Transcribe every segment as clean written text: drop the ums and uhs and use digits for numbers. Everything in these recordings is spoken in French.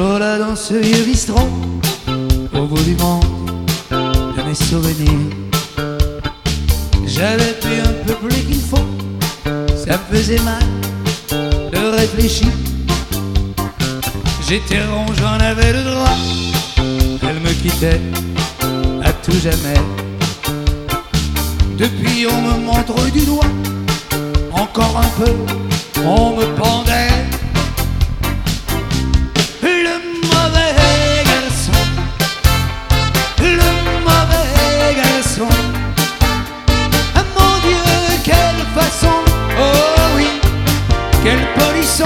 jour là dans ce vieux bistrot, au bout du monde de mes souvenirs, j'avais pris un peu plus qu'il faut. Ça me faisait mal de réfléchir. J'étais rond, j'en avais le droit. Elle me quittait à tout jamais. Depuis on me montre du doigt. Encore un peu, on me pendait. Le mauvais garçon, le mauvais garçon. Ah mon Dieu, quelle façon, oh oui, quel polisson.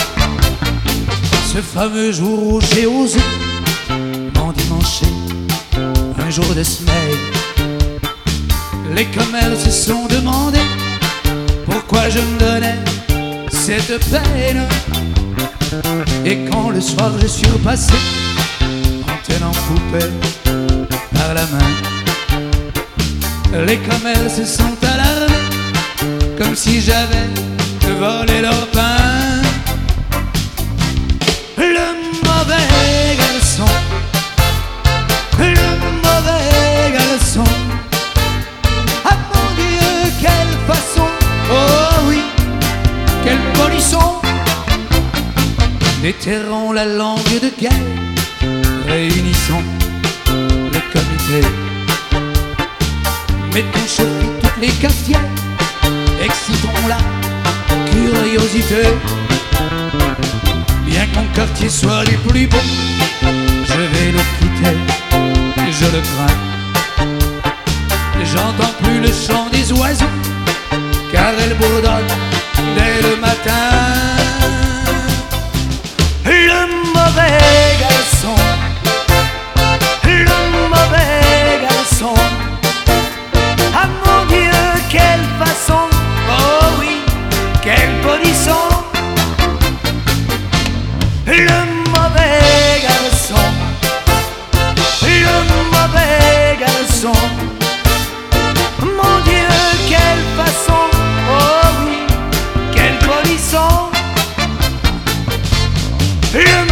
Ce fameux jour où j'ai osé m'endimancher, un jour de semaine, les commères se sont demandé pourquoi je me donnais cette peine. Et quand le soir je suis repassé en tenant poupée par la main, les commères se sont alarmées comme si j'avais volé leur pain. Le mauvais garçon, le mauvais garçon. Ah mon Dieu, quelle façon, oh oui, quel polisson. Déterrons la langue de guerre, réunissons les comités, mettons chauffer toutes les cafetières, excitons la curiosité. Bien que mon quartier soit les plus beaux, je vais le quitter, je le crains. J'entends plus le chant des oiseaux, car elles bourdonnent dès le matin. Le mauvais garçon, le mauvais garçon. Ah mon Dieu, quelle façon, oh oui, quel polisson. Le mauvais garçon, le mauvais garçon. Mon Dieu, quelle façon, oh oui, quel polisson. Le